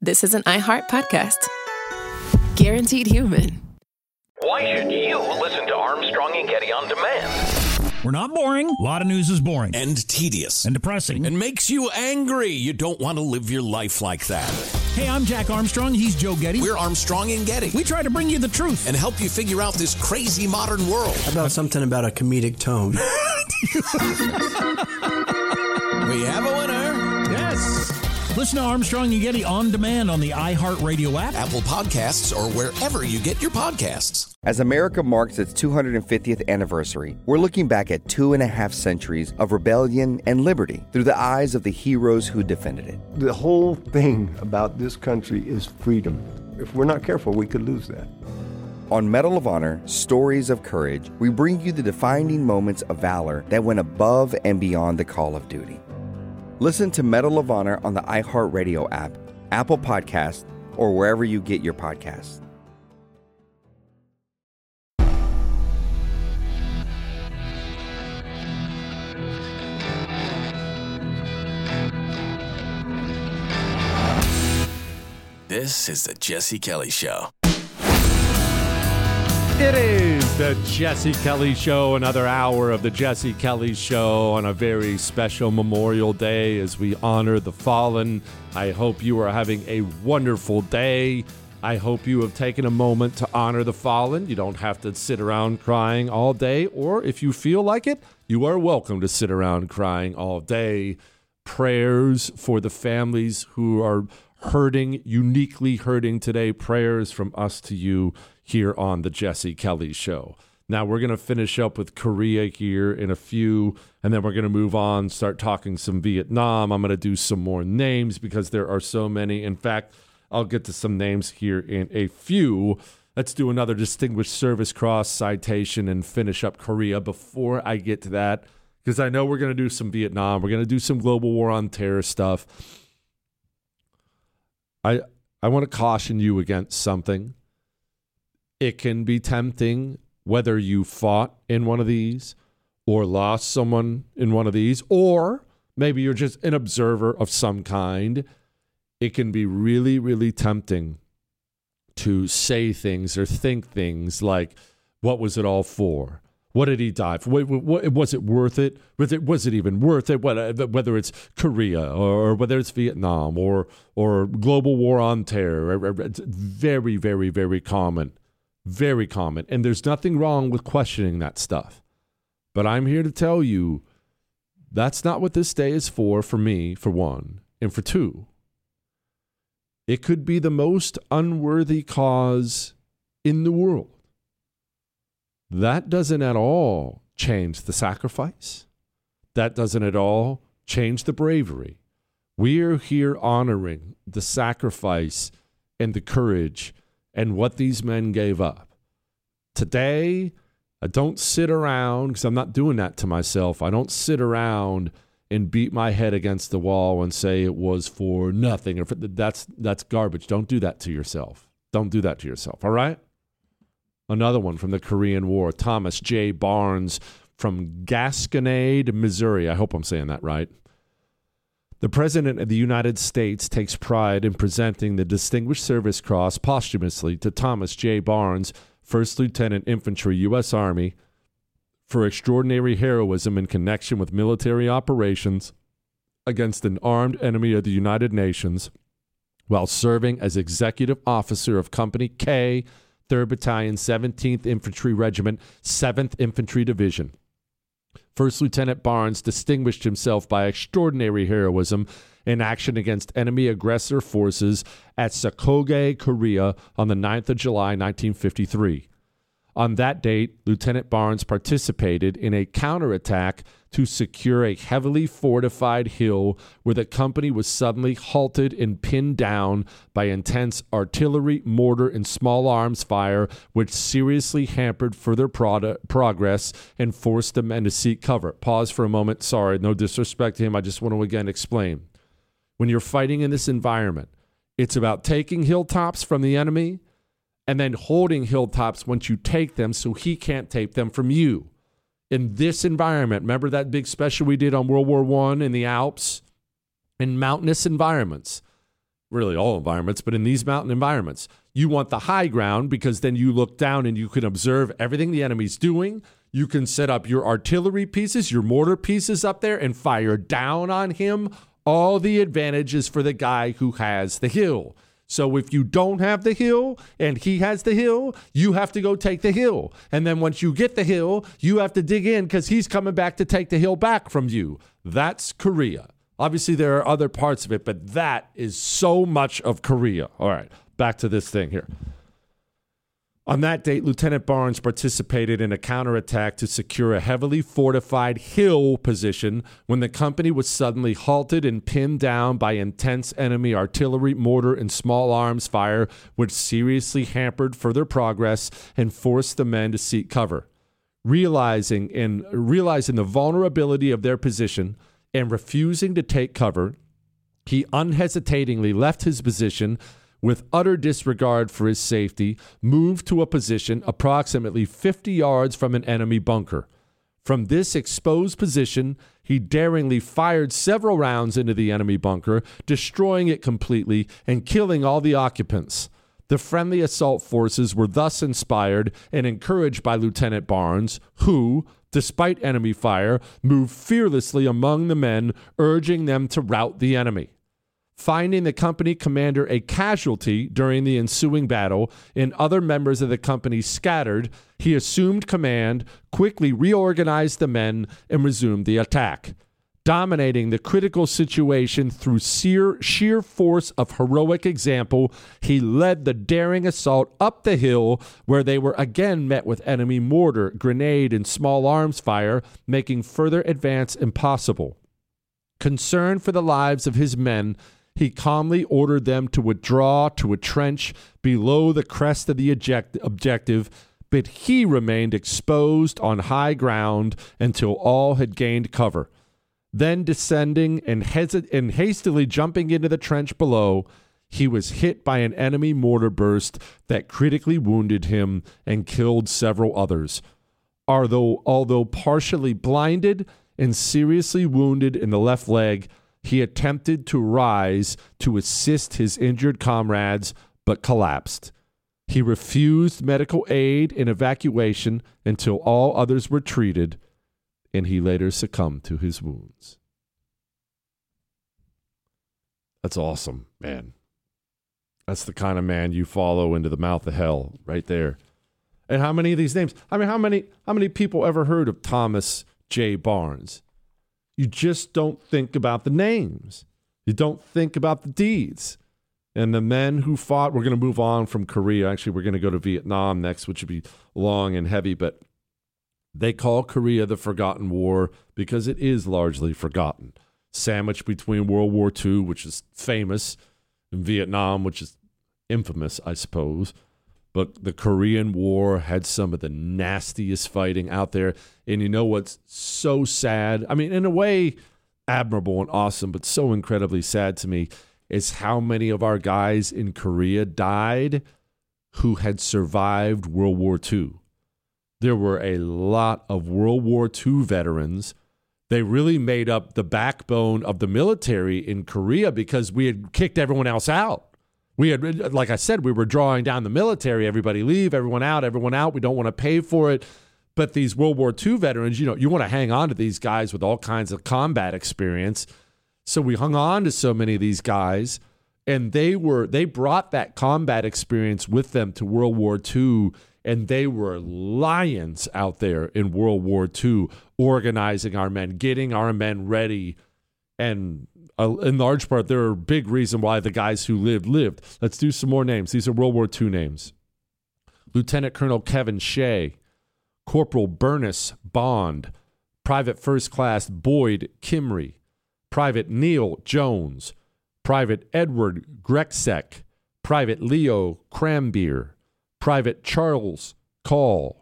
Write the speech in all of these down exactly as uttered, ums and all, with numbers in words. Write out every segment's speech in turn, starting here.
this is an iHeart podcast. Guaranteed human. Why should you listen to Armstrong and Getty on demand? We're not boring. A lot of news is boring. And tedious. And depressing. And makes you angry. You don't want to live your life like that. Hey, I'm Jack Armstrong. He's Joe Getty. We're Armstrong and Getty. We try to bring you the truth. And help you figure out this crazy modern world. How about something about a comedic tone? We have a winner. Yes. Listen to Armstrong and Getty on demand on the iHeartRadio app, Apple Podcasts, or wherever you get your podcasts. As America marks its two hundred fiftieth anniversary, we're looking back at two and a half centuries of rebellion and liberty through the eyes of the heroes who defended it. The whole thing about this country is freedom. If we're not careful, we could lose that. On Medal of Honor, Stories of Courage, we bring you the defining moments of valor that went above and beyond the call of duty. Listen to Medal of Honor on the iHeartRadio app, Apple Podcasts, or wherever you get your podcasts. This is the Jesse Kelly Show. It is the Jesse Kelly Show, another hour of the Jesse Kelly Show on a very special Memorial Day as we honor the fallen. I hope you are having a wonderful day. I hope you have taken a moment to honor the fallen. You don't have to sit around crying all day, or if you feel like it, you are welcome to sit around crying all day. Prayers for the families who are hurting, uniquely hurting today. Prayers from us to you here on the Jesse Kelly Show. Now, we're going to finish up with Korea here in a few, and then we're going to move on, start talking some Vietnam. I'm going to do some more names because there are so many. In fact, I'll get to some names here in a few. Let's do another Distinguished Service Cross citation and finish up Korea before I get to that, because I know we're going to do some Vietnam. We're going to do some global war on terror stuff. I I want to caution you against something. It can be tempting, whether you fought in one of these or lost someone in one of these, or maybe you're just an observer of some kind. It can be really, really tempting to say things or think things like, what was it all for? What did he die for? Was it worth it? Was it was it even worth it? Whether it's Korea or whether it's Vietnam or or global war on terror, it's very, very, very common, very common. And there's nothing wrong with questioning that stuff. But I'm here to tell you that's not what this day is for, for me, for one. And for two, it could be the most unworthy cause in the world. That doesn't at all change the sacrifice. That doesn't at all change the bravery. We're here honoring the sacrifice and the courage and what these men gave up. Today, I don't sit around, because I'm not doing that to myself. I don't sit around and beat my head against the wall and say it was for nothing. Or for, that's that's garbage. Don't do that to yourself. Don't do that to yourself, all right? Another one from the Korean War, Thomas J. Barnes from Gasconade, Missouri. I hope I'm saying that right. The President of the United States takes pride in presenting the Distinguished Service Cross posthumously to Thomas J. Barnes, First Lieutenant Infantry, U S Army, for extraordinary heroism in connection with military operations against an armed enemy of the United Nations while serving as Executive Officer of Company K, third Battalion, seventeenth Infantry Regiment, seventh Infantry Division. First Lieutenant Barnes distinguished himself by extraordinary heroism in action against enemy aggressor forces at Sakoge, Korea on the ninth of July, nineteen fifty-three. On that date, Lieutenant Barnes participated in a counterattack to secure a heavily fortified hill where the company was suddenly halted and pinned down by intense artillery, mortar, and small arms fire, which seriously hampered further prod- progress and forced the men to seek cover. Pause for a moment. Sorry, no disrespect to him. I just want to again explain. When you're fighting in this environment, it's about taking hilltops from the enemy and then holding hilltops once you take them so he can't take them from you. In this environment, remember that big special we did on World War One in the Alps? In mountainous environments, really all environments, but in these mountain environments, you want the high ground because then you look down and you can observe everything the enemy's doing. You can set up your artillery pieces, your mortar pieces up there and fire down on him. All the advantages for the guy who has the hill. So if you don't have the hill and he has the hill, you have to go take the hill. And then once you get the hill, you have to dig in because he's coming back to take the hill back from you. That's Korea. Obviously, there are other parts of it, but that is so much of Korea. All right, back to this thing here. On that date, Lieutenant Barnes participated in a counterattack to secure a heavily fortified hill position when the company was suddenly halted and pinned down by intense enemy artillery, mortar, and small arms fire, which seriously hampered further progress and forced the men to seek cover. Realizing and realizing the vulnerability of their position and refusing to take cover, he unhesitatingly left his position with utter disregard for his safety, moved to a position approximately fifty yards from an enemy bunker. From this exposed position, he daringly fired several rounds into the enemy bunker, destroying it completely and killing all the occupants. The friendly assault forces were thus inspired and encouraged by Lieutenant Barnes, who, despite enemy fire, moved fearlessly among the men, urging them to rout the enemy. Finding the company commander a casualty during the ensuing battle and other members of the company scattered, he assumed command, quickly reorganized the men, and resumed the attack. Dominating the critical situation through sheer, sheer force of heroic example, he led the daring assault up the hill, where they were again met with enemy mortar, grenade, and small arms fire, making further advance impossible. Concerned for the lives of his men, he calmly ordered them to withdraw to a trench below the crest of the eject- objective, but he remained exposed on high ground until all had gained cover. Then descending and, hesi- and hastily jumping into the trench below, he was hit by an enemy mortar burst that critically wounded him and killed several others. Although, although partially blinded and seriously wounded in the left leg, he attempted to rise to assist his injured comrades, but collapsed. He refused medical aid and evacuation until all others were treated, and he later succumbed to his wounds. That's awesome, man. That's the kind of man you follow into the mouth of hell right there. And how many of these names? I mean, how many how many people ever heard of Thomas J. Barnes? You just don't think about the names. You don't think about the deeds. And the men who fought, we're going to move on from Korea. Actually, we're going to go to Vietnam next, which would be long and heavy. But they call Korea the Forgotten War because it is largely forgotten. Sandwiched between World War Two, which is famous, and Vietnam, which is infamous, I suppose. But the Korean War had some of the nastiest fighting out there. And you know what's so sad? I mean, in a way, admirable and awesome, but so incredibly sad to me is how many of our guys in Korea died who had survived World War Two. There were a lot of World War Two veterans. They really made up the backbone of the military in Korea because we had kicked everyone else out. We had, like I said, we were drawing down the military. Everybody leave, everyone out, everyone out. We don't want to pay for it. But these World War Two veterans, you know, you want to hang on to these guys with all kinds of combat experience. So we hung on to so many of these guys, and they were they brought that combat experience with them to World War Two, and they were lions out there in World War Two, organizing our men, getting our men ready, and Uh, in large part, they're a big reason why the guys who lived, lived. Let's do some more names. These are World War Two names. Lieutenant Colonel Kevin Shea, Corporal Bernice Bond, Private First Class Boyd Kimry, Private Neil Jones, Private Edward Grexek, Private Leo Crambier, Private Charles Call,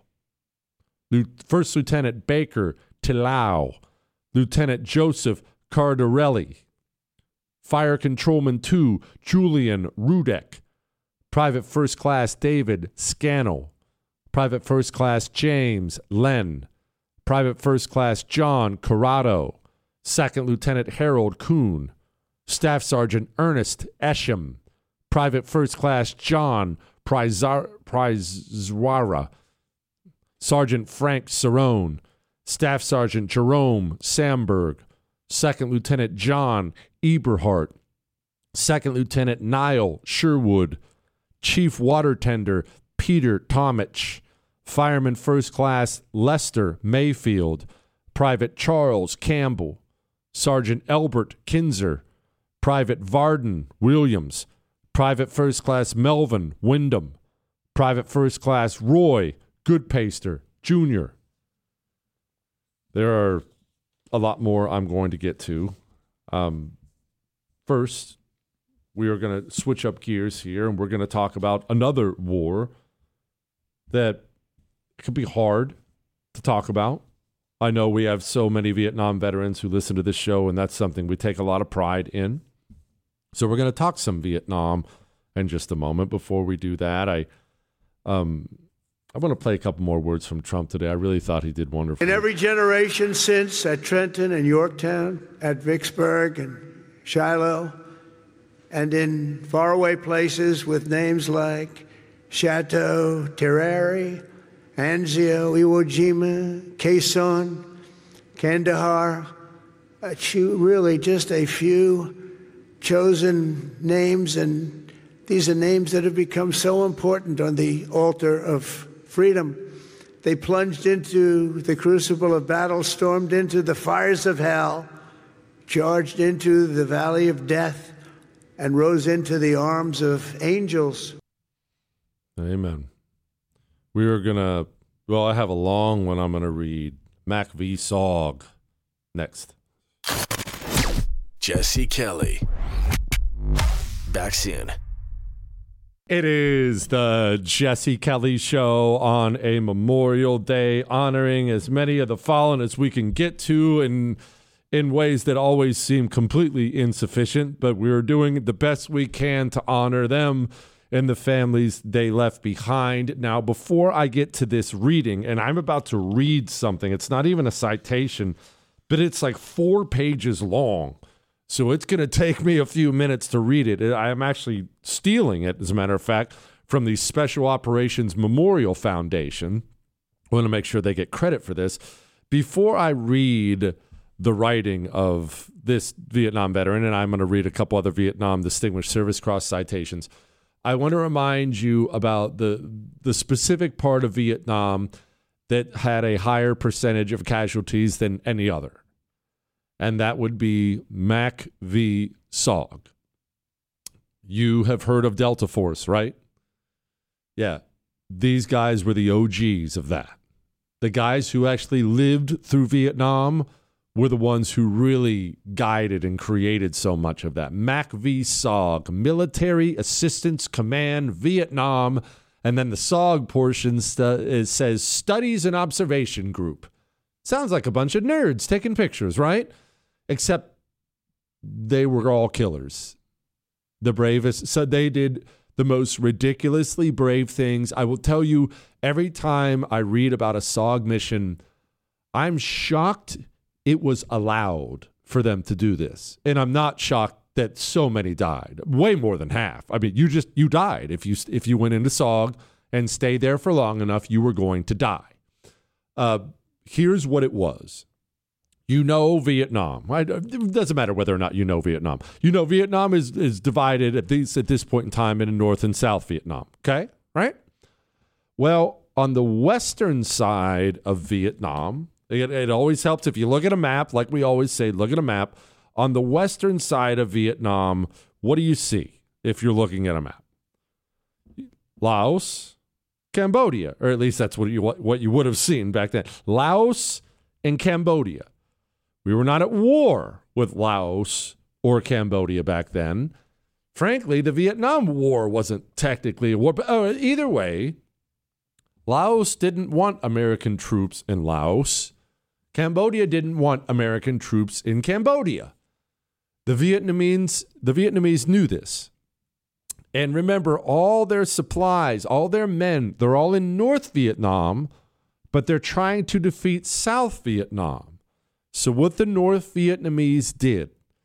First Lieutenant Baker Tillau, Lieutenant Joseph Cardarelli, Fire Controlman two, Julian Rudek, Private First Class David Scannell, Private First Class James Len, Private First Class John Corrado, Second Lieutenant Harold Kuhn, Staff Sergeant Ernest Esham, Private First Class John Prizar- Prizwara, Sergeant Frank Cerrone, Staff Sergeant Jerome Samberg, Second Lieutenant John Eberhart, Second Lieutenant Niall Sherwood, Chief Water Tender Peter Tomich, Fireman First Class Lester Mayfield, Private Charles Campbell, Sergeant Albert Kinzer, Private Varden Williams, Private First Class Melvin Wyndham, Private First Class Roy Goodpaster Junior There are a lot more I'm going to get to. Um, first, we are going to switch up gears here, and we're going to talk about another war that could be hard to talk about. I know we have so many Vietnam veterans who listen to this show, and that's something we take a lot of pride in. So we're going to talk some Vietnam in just a moment. Before we do that, I um, I want to play a couple more words from Trump today. I really thought he did wonderful. In every generation since, at Trenton and Yorktown, at Vicksburg and Shiloh, and in faraway places with names like Chateau Terrari, Anzio, Iwo Jima, Quezon, Kandahar, uh, really just a few chosen names, and these are names that have become so important on the altar of freedom. They plunged into the crucible of battle, stormed into the fires of hell, charged into the valley of death, and rose into the arms of angels. Amen. We are going to, well, I have a long one I'm going to read. Mac V. S O G next. Jesse Kelly. Back soon. It is the Jesse Kelly Show on a Memorial Day, honoring as many of the fallen as we can get to in, in ways that always seem completely insufficient, but we're doing the best we can to honor them and the families they left behind. Now, before I get to this reading, and I'm about to read something, it's not even a citation, but it's like four pages long. So it's going to take me a few minutes to read it. I'm actually stealing it, as a matter of fact, from the Special Operations Memorial Foundation. I want to make sure they get credit for this. Before I read the writing of this Vietnam veteran, and I'm going to read a couple other Vietnam Distinguished Service Cross citations, I want to remind you about the the specific part of Vietnam that had a higher percentage of casualties than any other. And that would be Mac V. S O G. You have heard of Delta Force, right? Yeah. These guys were the O Gs of that. The guys who actually lived through Vietnam were the ones who really guided and created so much of that. Mac V. S O G, Military Assistance Command, Vietnam. And then the S O G portion st- it says Studies and Observation Group. Sounds like a bunch of nerds taking pictures, right? Except they were all killers. The bravest. So they did the most ridiculously brave things. I will tell you, every time I read about a S O G mission, I'm shocked it was allowed for them to do this. And I'm not shocked that so many died. Way more than half. I mean, you just, you died. If you, if you went into S O G and stayed there for long enough, you were going to die. Uh, here's what it was. You know Vietnam. Right? It doesn't matter whether or not you know Vietnam. You know Vietnam is, is divided at this, at this point in time into North and South Vietnam. Okay? Right? Well, on the western side of Vietnam, it, it always helps if you look at a map, like we always say, look at a map. On the western side of Vietnam, what do you see if you're looking at a map? Laos, Cambodia, or at least that's what you, what, what you would have seen back then. Laos and Cambodia. We were not at war with Laos or Cambodia back then. Frankly, the Vietnam War wasn't technically a war. But oh, either way, Laos didn't want American troops in Laos. Cambodia didn't want American troops in Cambodia. The Vietnamese, the Vietnamese knew this. And remember, all their supplies, all their men, they're all in North Vietnam, but they're trying to defeat South Vietnam. So what the North Vietnamese did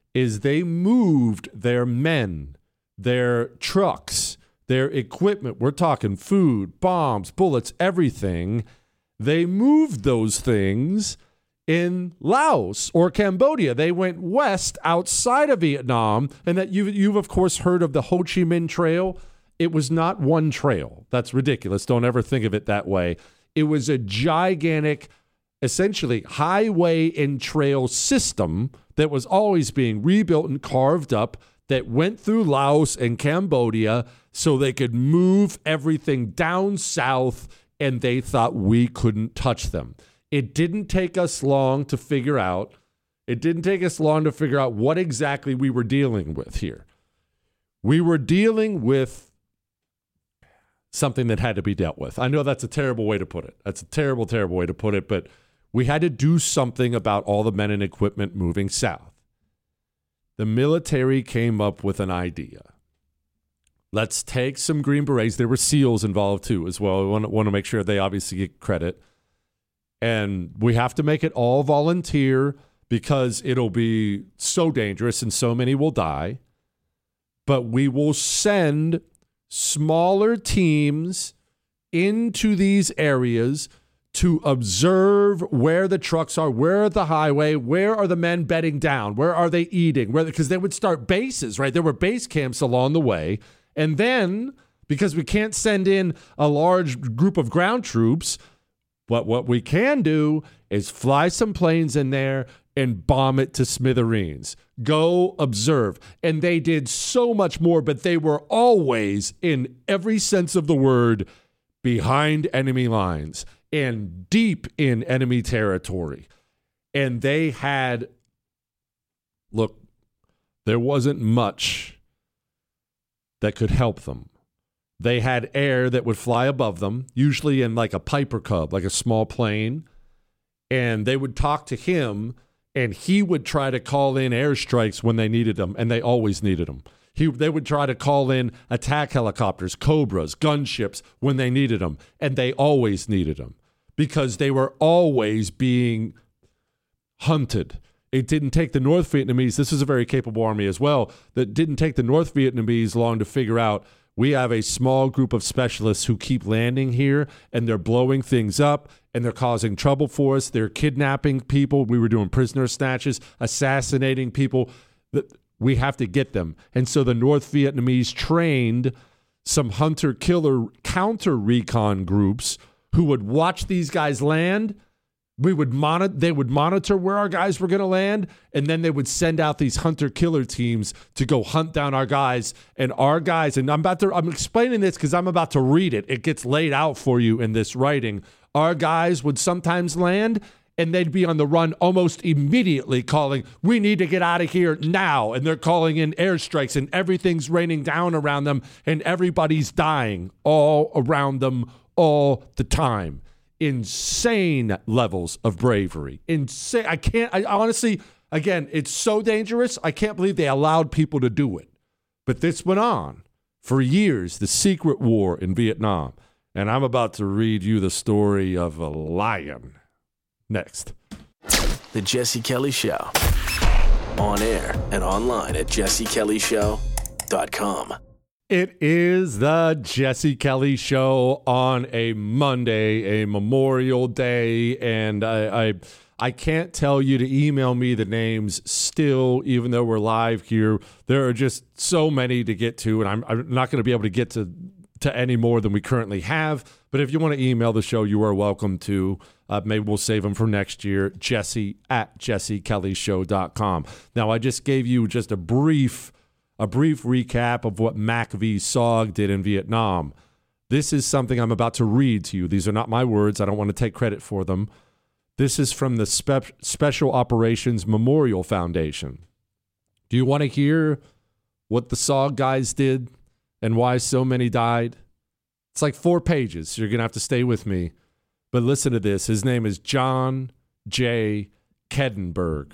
is they moved their men, their trucks, their equipment. We're talking food, bombs, bullets, everything. They moved those things in Laos or Cambodia. They went west outside of Vietnam, and that you've, you've of course heard of the Ho Chi Minh Trail. It was not one trail. That's ridiculous. Don't ever think of it that way. It was a gigantic, essentially highway and trail system that was always being rebuilt and carved up that went through Laos and Cambodia so they could move everything down south, and they thought we couldn't touch them. It didn't take us long to figure out. It didn't take us long to figure out what exactly we were dealing with here. We were dealing with something that had to be dealt with. I know that's a terrible way to put it. That's a terrible, terrible way to put it, but we had to do something about all the men and equipment moving south. The military came up with an idea. Let's take some Green Berets. There were SEALs involved too as well. We want to, want to make sure they obviously get credit. And we have to make it all volunteer because it'll be so dangerous and so many will die. But we will send smaller teams into these areas to observe where the trucks are, where are the highway, where are the men bedding down, where are they eating, where because they would start bases, right? There were base camps along the way. And then, because we can't send in a large group of ground troops, but what we can do is fly some planes in there and bomb it to smithereens. Go observe. And they did so much more, but they were always, in every sense of the word, behind enemy lines and deep in enemy territory. And they had, look, there wasn't much that could help them. They had air that would fly above them, usually in like a Piper Cub, like a small plane. And they would talk to him, and he would try to call in airstrikes when they needed them, and they always needed them. He, they would try to call in attack helicopters, Cobras, gunships when they needed them, and they always needed them because they were always being hunted. It didn't take the North Vietnamese, this is a very capable army as well, that didn't take the North Vietnamese long to figure out we have a small group of specialists who keep landing here, and they're blowing things up, and they're causing trouble for us. They're kidnapping people. We were doing prisoner snatches, assassinating people. We have to get them. And so the North Vietnamese trained some hunter-killer counter-recon groups who would watch these guys land. We would monitor, they would monitor where our guys were going to land, and then they would send out these hunter-killer teams to go hunt down our guys. And our guys, and I'm about to, I'm explaining this because I'm about to read it. It gets laid out for you in this writing. Our guys would sometimes land, and they'd be on the run almost immediately calling, we need to get out of here now. And they're calling in airstrikes, and everything's raining down around them, and everybody's dying all around them all the time. Insane levels of bravery. Insane. I can't, I honestly, again, it's so dangerous. I can't believe they allowed people to do it. But this went on for years, the secret war in Vietnam. And I'm about to read you the story of a lion. Next. The Jesse Kelly Show. On air and online at jesse kelly show dot com. It is the Jesse Kelly Show on a Monday, a Memorial Day, and I, I I can't tell you to email me the names still, even though we're live here. There are just so many to get to, and I'm, I'm not going to be able to get to, to any more than we currently have. But if you want to email the show, you are welcome to. Uh, maybe we'll save them for next year, Jesse at jesse kelly show dot com. Now, I just gave you just a brief... A brief recap of what Mac V. Sog did in Vietnam. This is something I'm about to read to you. These are not my words. I don't want to take credit for them. This is from the Spe- Special Operations Memorial Foundation. Do you want to hear what the Sog guys did and why so many died? It's like four pages, so you're going to have to stay with me. But listen to this. His name is John J. Kedenberg.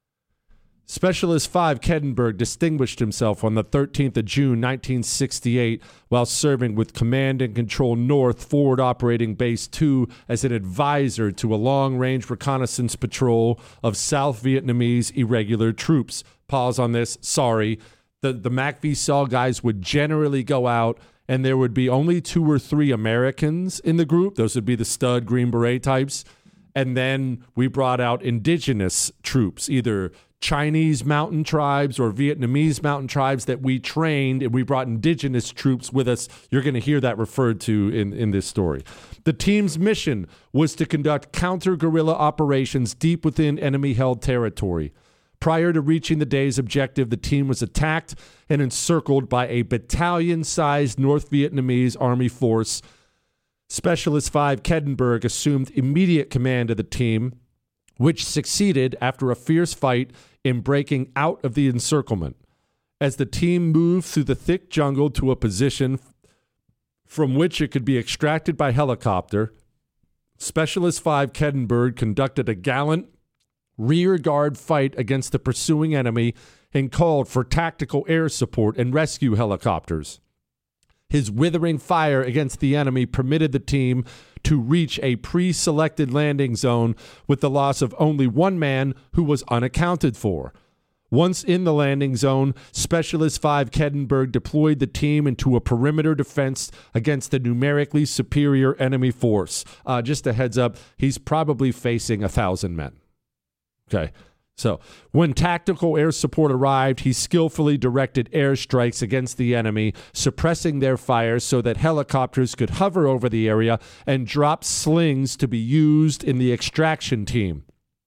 Specialist five Kedenberg distinguished himself on the thirteenth of June, nineteen sixty-eight, while serving with Command and Control North Forward Operating Base two as an advisor to a long-range reconnaissance patrol of South Vietnamese irregular troops, pause on this. Sorry. The, the M A C V S O L guys would generally go out, and there would be only two or three Americans in the group. Those would be the stud Green Beret types. And then we brought out indigenous troops, either Chinese mountain tribes or Vietnamese mountain tribes that we trained, and we brought indigenous troops with us. You're going to hear that referred to in, in this story. The team's mission was to conduct counter-guerrilla operations deep within enemy-held territory. Prior to reaching the day's objective, the team was attacked and encircled by a battalion-sized North Vietnamese Army force. Specialist five Kettenberg assumed immediate command of the team, which succeeded after a fierce fight in breaking out of the encirclement. As the team moved through the thick jungle to a position from which it could be extracted by helicopter, Specialist five Kettenberg conducted a gallant rear guard fight against the pursuing enemy and called for tactical air support and rescue helicopters. His withering fire against the enemy permitted the team to reach a pre-selected landing zone with the loss of only one man who was unaccounted for. Once in the landing zone, Specialist five Kettenberg deployed the team into a perimeter defense against the numerically superior enemy force. Uh, just a heads up, he's probably facing a thousand men. Okay. So, when tactical air support arrived, he skillfully directed airstrikes against the enemy, suppressing their fire so that helicopters could hover over the area and drop slings to be used in the extraction team.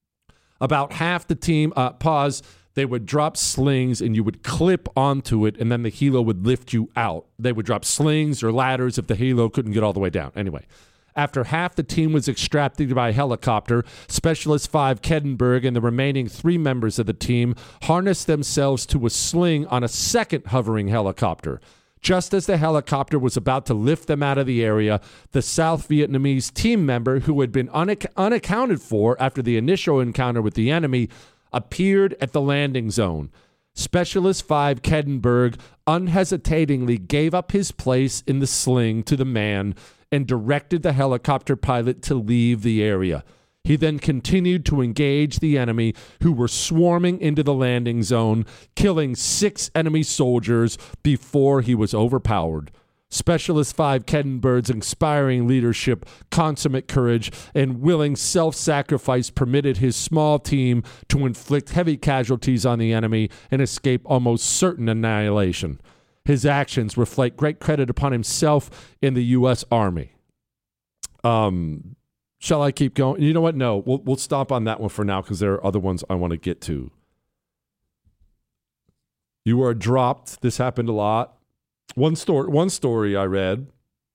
About half the team, uh, pause, they would drop slings and you would clip onto it, and then the helo would lift you out. They would drop slings or ladders if the helo couldn't get all the way down. Anyway. After half the team was extracted by helicopter, Specialist five Kettenberg and the remaining three members of the team harnessed themselves to a sling on a second hovering helicopter. Just as the helicopter was about to lift them out of the area, the South Vietnamese team member, who had been unac- unaccounted for after the initial encounter with the enemy, appeared at the landing zone. Specialist five Kettenberg unhesitatingly gave up his place in the sling to the man and directed the helicopter pilot to leave the area. He then continued to engage the enemy, who were swarming into the landing zone, killing six enemy soldiers before he was overpowered. Specialist five Kettenberg's inspiring leadership, consummate courage, and willing self-sacrifice permitted his small team to inflict heavy casualties on the enemy and escape almost certain annihilation. His actions reflect great credit upon himself in the U S Army. Um, shall I keep going? You know what? No, we'll we'll stop on that one for now because there are other ones I want to get to. You are dropped. This happened a lot. One story, one story I read,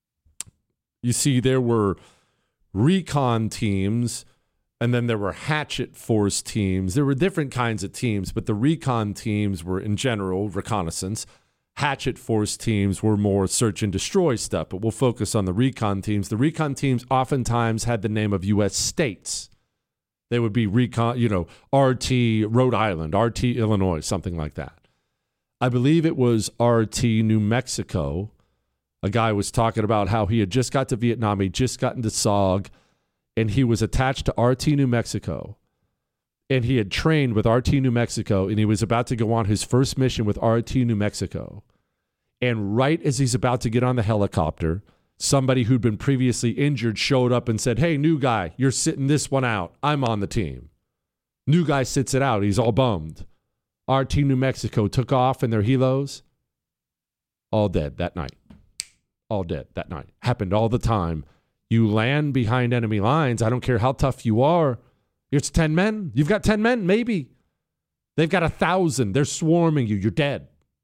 you see there were recon teams and then there were hatchet force teams. There were different kinds of teams, but the recon teams were in general reconnaissance. Hatchet force teams were more search and destroy stuff, but we'll focus on the recon teams. The recon teams oftentimes had the name of U S states. They would be recon, you know, R T Rhode Island, R T Illinois, something like that. I believe it was R T New Mexico. A guy was talking about how he had just got to Vietnam, he just got into S O G, and he was attached to R T New Mexico. And he had trained with R T New Mexico, and he was about to go on his first mission with R T New Mexico. And right as he's about to get on the helicopter, somebody who'd been previously injured showed up and said, "Hey, new guy, you're sitting this one out. I'm on the team." New guy sits it out. He's all bummed. R T New Mexico took off in their helos. All dead that night. All dead that night. Happened all the time. You land behind enemy lines. I don't care how tough you are. It's ten men. You've got ten men, maybe. They've got a thousand. They're swarming you. You're dead.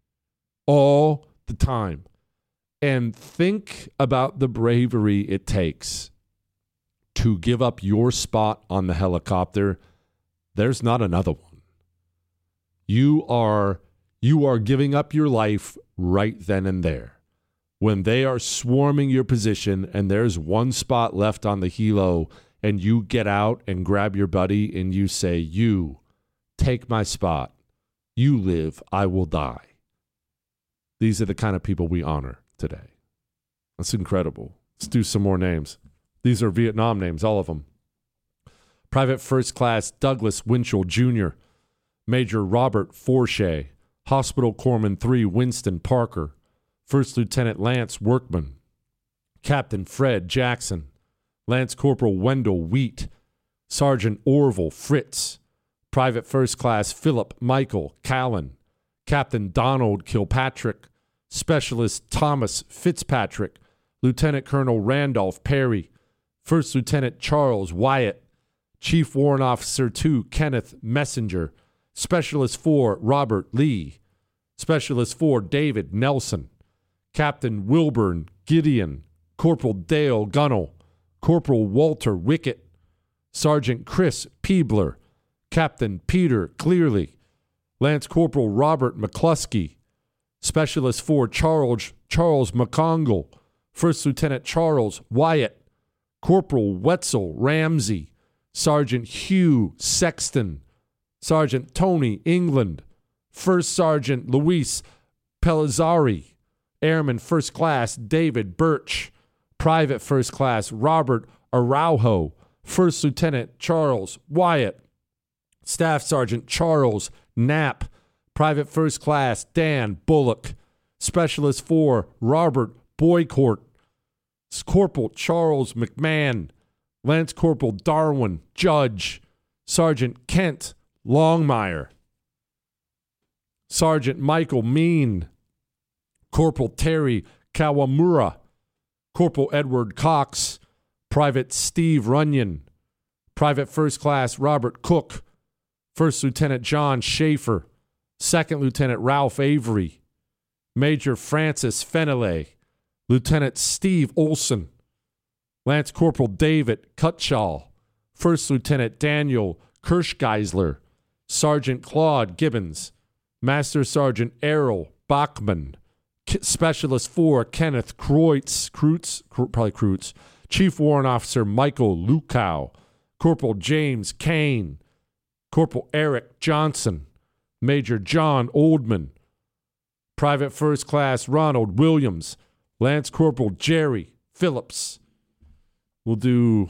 All the time. And think about the bravery it takes to give up your spot on the helicopter. There's not another one. You are you are giving up your life right then and there. When they are swarming your position and there's one spot left on the helo and you get out and grab your buddy and you say, "You take my spot. You live, I will die." These are the kind of people we honor today. That's incredible. Let's do some more names. These are Vietnam names, all of them. Private First Class Douglas Winchell Junior, Major Robert Forshay, Hospital Corpsman three Winston Parker, First Lieutenant Lance Workman, Captain Fred Jackson, Lance Corporal Wendell Wheat, Sergeant Orville Fritz, Private First Class Philip Michael Callan, Captain Donald Kilpatrick, Specialist Thomas Fitzpatrick, Lieutenant Colonel Randolph Perry, First Lieutenant Charles Wyatt, Chief Warrant Officer two Kenneth Messenger, Specialist four Robert Lee, Specialist four David Nelson, Captain Wilburn Gideon, Corporal Dale Gunnell, Corporal Walter Wickett, Sergeant Chris Peebler, Captain Peter Clearly, Lance Corporal Robert McCluskey, Specialist four Charles Charles McCongle, First Lieutenant Charles Wyatt, Corporal Wetzel Ramsey, Sergeant Hugh Sexton, Sergeant Tony England, First Sergeant Luis Pellizzari, Airman First Class David Birch, Private First Class Robert Araujo, First Lieutenant Charles Wyatt, Staff Sergeant Charles Knapp, Private First Class Dan Bullock, Specialist four Robert Boycourt, Corporal Charles McMahon, Lance Corporal Darwin Judge, Sergeant Kent Longmire, Sergeant Michael Mean, Corporal Terry Kawamura, Corporal Edward Cox, Private Steve Runyon, Private First Class Robert Cook, First Lieutenant John Schaefer, Second Lieutenant Ralph Avery, Major Francis Fenelay, Lieutenant Steve Olson, Lance Corporal David Cutshall, First Lieutenant Daniel Kirschgeisler, Sergeant Claude Gibbons, Master Sergeant Errol Bachman, K- Specialist four Kenneth Kreutz, Kreutz, probably Kreutz, Chief Warrant Officer Michael Lukow, Corporal James Kane, Corporal Eric Johnson, Major John Oldman, Private First Class Ronald Williams, Lance Corporal Jerry Phillips. We'll do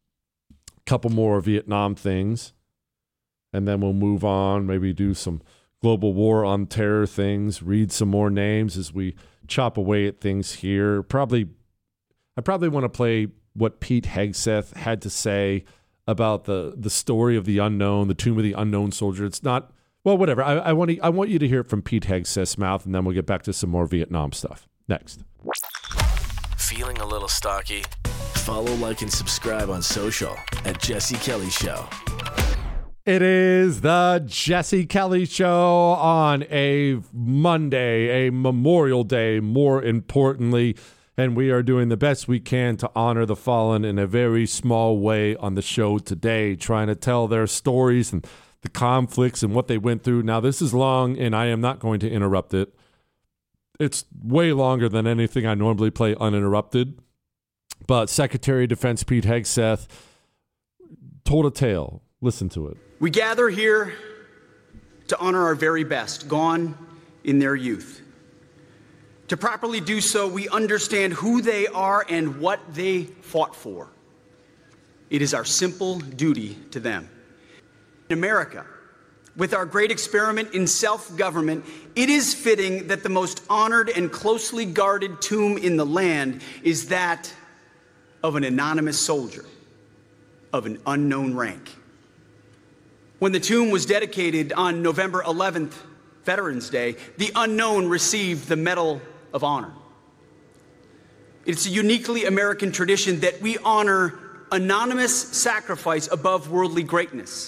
a couple more Vietnam things, and then we'll move on, maybe do some global war on terror things, read some more names as we chop away at things here. Probably, I probably want to play what Pete Hegseth had to say about the, the story of the unknown, the Tomb of the Unknown Soldier. It's not, well, whatever. I, I want to, I want you to hear it from Pete Hegseth's mouth, and then we'll get back to some more Vietnam stuff. Next. Feeling a little stocky? Follow, like, and subscribe on social at Jesse Kelly Show. It is the Jesse Kelly Show on a Monday, a Memorial Day, more importantly, and we are doing the best we can to honor the fallen in a very small way on the show today, trying to tell their stories and the conflicts and what they went through. Now, this is long, and I am not going to interrupt it. It's way longer than anything I normally play uninterrupted, but Secretary of Defense Pete Hegseth told a tale. Listen to it. We gather here to honor our very best, gone in their youth. To properly do so, we understand who they are and what they fought for. It is our simple duty to them. In America, with our great experiment in self-government, it is fitting that the most honored and closely guarded tomb in the land is that of an anonymous soldier of an unknown rank. When the tomb was dedicated on November eleventh, Veterans Day, the unknown received the Medal of Honor. It's a uniquely American tradition that we honor anonymous sacrifice above worldly greatness.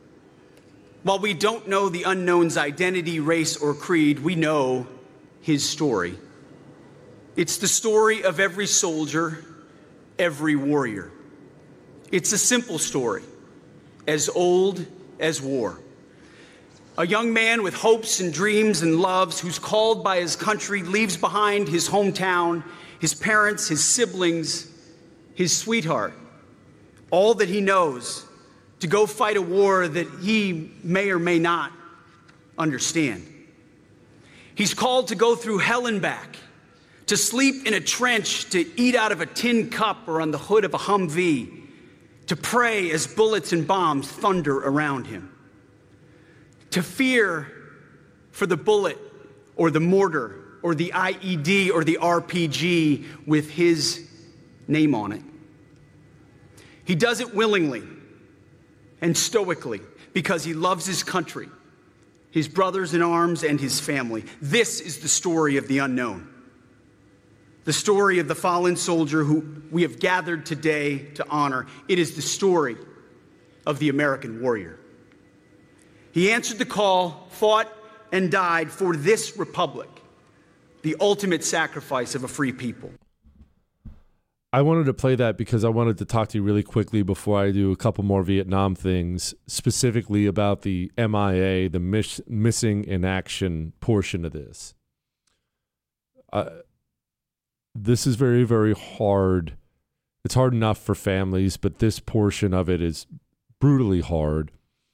While we don't know the unknown's identity, race, or creed, we know his story. It's the story of every soldier, every warrior. It's a simple story, as old as war. A young man with hopes and dreams and loves, who's called by his country, leaves behind his hometown, his parents, his siblings, his sweetheart, all that he knows, to go fight a war that he may or may not understand. He's called to go through hell and back, to sleep in a trench, to eat out of a tin cup or on the hood of a Humvee, to pray as bullets and bombs thunder around him. to fear for the bullet or the mortar or the I E D or the R P G with his name on it. He does it willingly and stoically because he loves his country, his brothers in arms, and his family. This is the story of the unknown. The story of the fallen soldier who we have gathered today to honor. It is the story of the American warrior. He answered the call, fought, and died for this republic, the ultimate sacrifice of a free people. I wanted to play that because I wanted to talk to you really quickly before I do a couple more Vietnam things, specifically about the M I A, the miss, missing in action portion of this. Uh, this is very, very hard. It's hard enough for families, but this portion of it is brutally hard.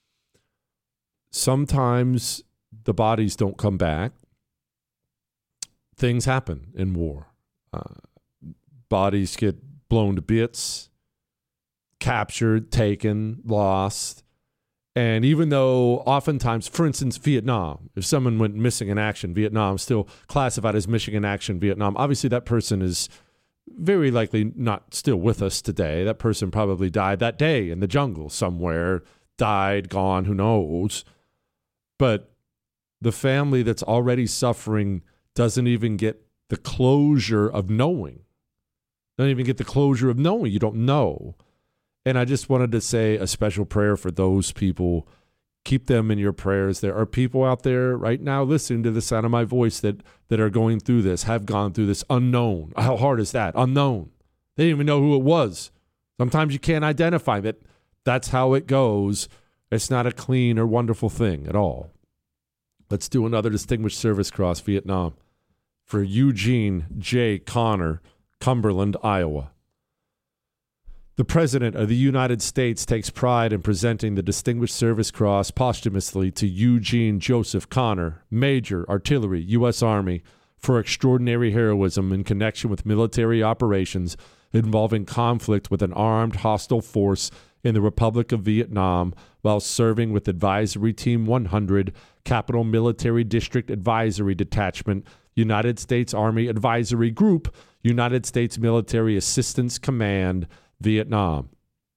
Sometimes the bodies don't come back. Things happen in war. Uh, bodies get blown to bits, captured, taken, lost. And even though oftentimes, for instance, Vietnam, if someone went missing in action, Vietnam still classified as missing in action, Vietnam, obviously that person is very likely not still with us today. That person probably died that day in the jungle somewhere, died, gone, who knows. But the family that's already suffering doesn't even get the closure of knowing. Don't even get the closure of knowing. You don't know. And I just wanted to say a special prayer for those people. Keep them in your prayers. There are people out there right now listening to the sound of my voice that, that are going through this, have gone through this unknown. How hard is that? Unknown. They didn't even know who it was. Sometimes you can't identify that. That's how it goes. It's not a clean or wonderful thing at all. Let's do another Distinguished Service Cross, Vietnam, for Eugene J. Connor, Cumberland, Iowa. The President of the United States takes pride in presenting the Distinguished Service Cross posthumously to Eugene Joseph Connor, Major, Artillery, U S Army, for extraordinary heroism in connection with military operations involving conflict with an armed hostile force in the Republic of Vietnam while serving with Advisory Team one hundred, Capital Military District Advisory Detachment, United States Army Advisory Group, United States Military Assistance Command, Vietnam.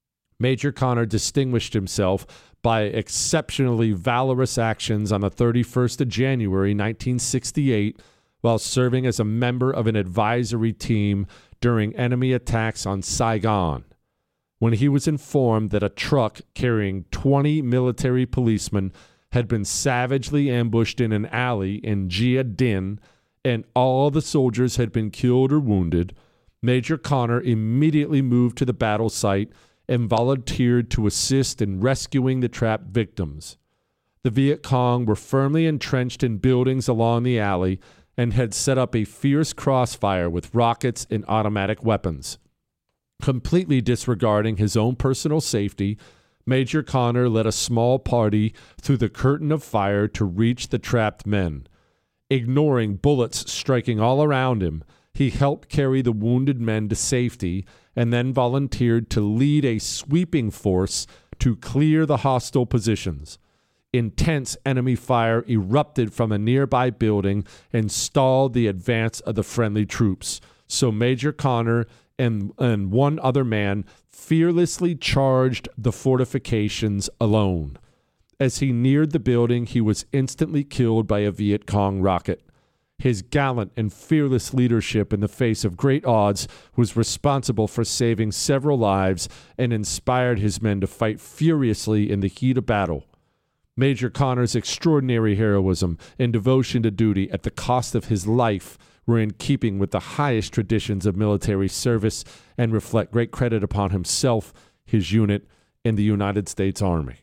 Major Connor distinguished himself by exceptionally valorous actions on the thirty-first of January, nineteen sixty-eight, while serving as a member of an advisory team during enemy attacks on Saigon. When he was informed that a truck carrying twenty military policemen had been savagely ambushed in an alley in Gia Dinh, and all the soldiers had been killed or wounded, Major Connor immediately moved to the battle site and volunteered to assist in rescuing the trapped victims. The Viet Cong were firmly entrenched in buildings along the alley and had set up a fierce crossfire with rockets and automatic weapons. Completely disregarding his own personal safety, Major Connor led a small party through the curtain of fire to reach the trapped men. Ignoring bullets striking all around him, he helped carry the wounded men to safety and then volunteered to lead a sweeping force to clear the hostile positions. Intense enemy fire erupted from a nearby building and stalled the advance of the friendly troops. So Major Connor and, and one other man fearlessly charged the fortifications alone. As he neared the building, he was instantly killed by a Viet Cong rocket. His gallant and fearless leadership in the face of great odds was responsible for saving several lives and inspired his men to fight furiously in the heat of battle. Major Connor's extraordinary heroism and devotion to duty at the cost of his life were in keeping with the highest traditions of military service and reflect great credit upon himself, his unit, and the United States Army.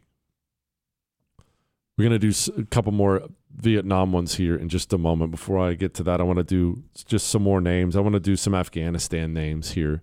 We're going to do a couple more Vietnam ones here in just a moment. Before I get to that, I want to do just some more names. I want to do some Afghanistan names here.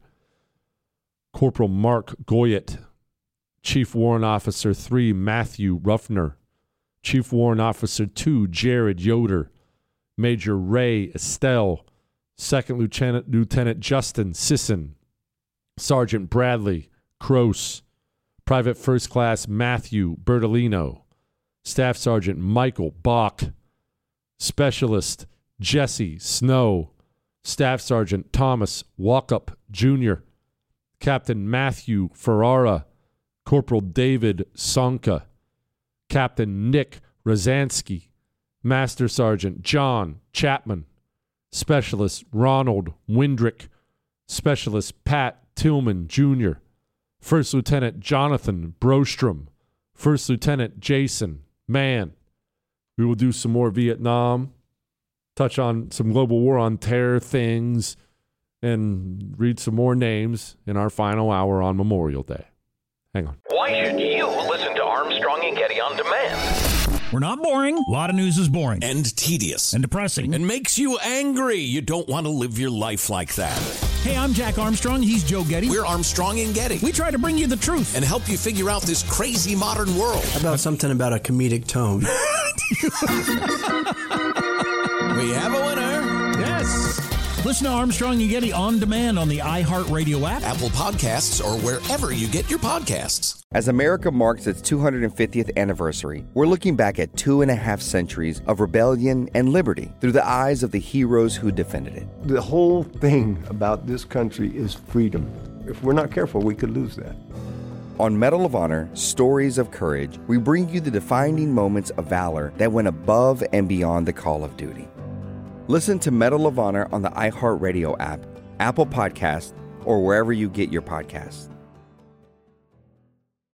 Corporal Mark Goyette, Chief Warrant Officer three, Matthew Ruffner, Chief Warrant Officer two, Jared Yoder, Major Ray Estelle, Second Lieutenant Lieutenant Justin Sisson, Sergeant Bradley Croce, Private First Class Matthew Bertolino, Staff Sergeant Michael Bach, Specialist Jesse Snow, Staff Sergeant Thomas Walkup Junior, Captain Matthew Ferrara, Corporal David Sonka, Captain Nick Rozansky, Master Sergeant John Chapman, Specialist Ronald Windrick, Specialist Pat Tillman Junior, First Lieutenant Jonathan Brostrom, First Lieutenant Jason Mann. We will do some more Vietnam, touch on some global war on terror things, and read some more names in our final hour on Memorial Day. Hang on. Why should you listen to Armstrong and Getty on demand? We're not boring. A lot of news is boring. And tedious. And depressing. And makes you angry. You don't want to live your life like that. Hey, I'm Jack Armstrong. He's Joe Getty. We're Armstrong and Getty. We try to bring you the truth. And help you figure out this crazy modern world. How about something about a comedic tone? We have a winner. Yes. Listen to Armstrong and Getty on demand on the iHeartRadio app, Apple Podcasts, or wherever you get your podcasts. As America marks its two hundred fiftieth anniversary, we're looking back at two and a half centuries of rebellion and liberty through the eyes of the heroes who defended it. The whole thing about this country is freedom. If we're not careful, we could lose that. On Medal of Honor, Stories of Courage, we bring you the defining moments of valor that went above and beyond the call of duty. Listen to Medal of Honor on the iHeartRadio app, Apple Podcasts, or wherever you get your podcasts.